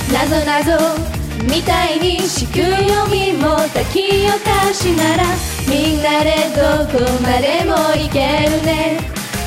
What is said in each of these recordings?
なぞなぞみたいにしくよみも炊きよかしならみんなでどこまでも行けるね。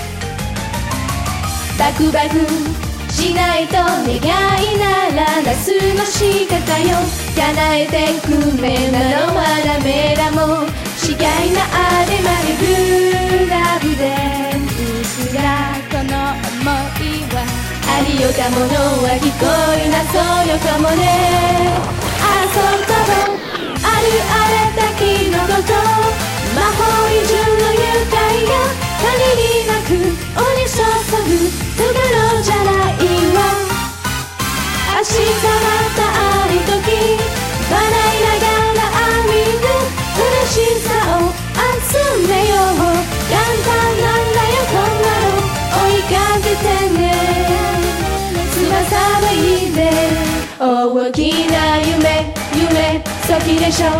バクバクしないと願いならなすの仕方よ。叶えてくめなのはダメだもん。視界なあれまでグラブでうっすらこの想いはありよかものは聞こえなそうよかもね。あそうかもあるあれだけのこと魔法以上の愉快が限りなく鬼注ぐところじゃないわ。明日またある時笑いながら浴びる嬉しさを集めよう。簡単なんだよこんなの追いかけてね。翼はいいね大きな夢夢先でしょ。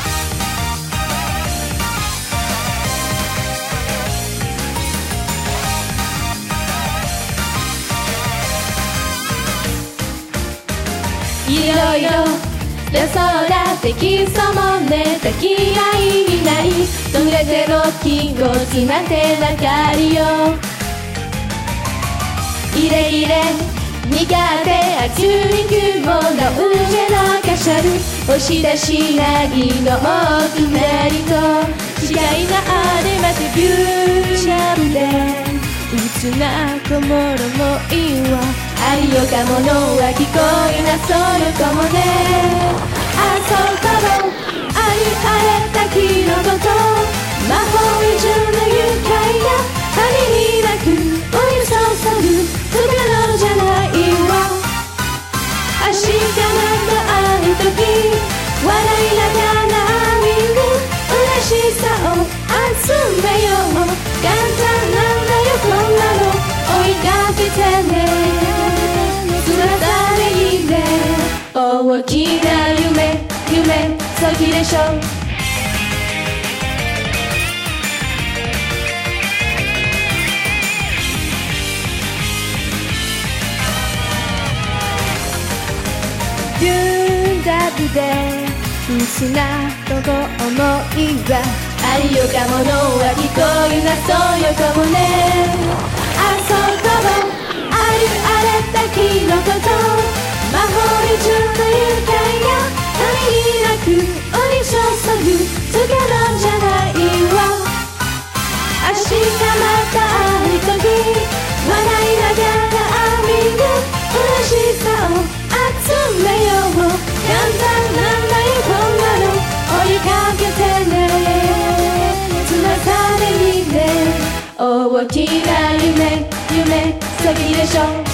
いろいろ予想だできそうもね。抱き合いになりそれでも気をつなってなかりよ。いれいれ苦手熱い雲の上のカシャル押し出しなぎの奥なりと視界があれまでビューシャブでうつなこもろもいいわ。ありよかものは聞こえなそうよかもね。あそうかもありあれだけのこと魔法以上の愉快が限りなく追い注ぐところじゃないわ。明日なんかある時笑いながら見る嬉しさを集めよう。簡単なんだよこんなの追いかけてね。翼でいいね大きな夢夢先でしょ。ビューダブで薄なとこ思いはありよかものは聞こえなそうよかもね。あそうかもあるあれだけのこと魔法以上の愉快が限りなく追い注ぐところじゃないわ。明日またある時笑いながら浴びる嬉しさを集めよう。簡単なんだよこんなの追いかけてね。翼でいいね大きな夢夢先でしょ。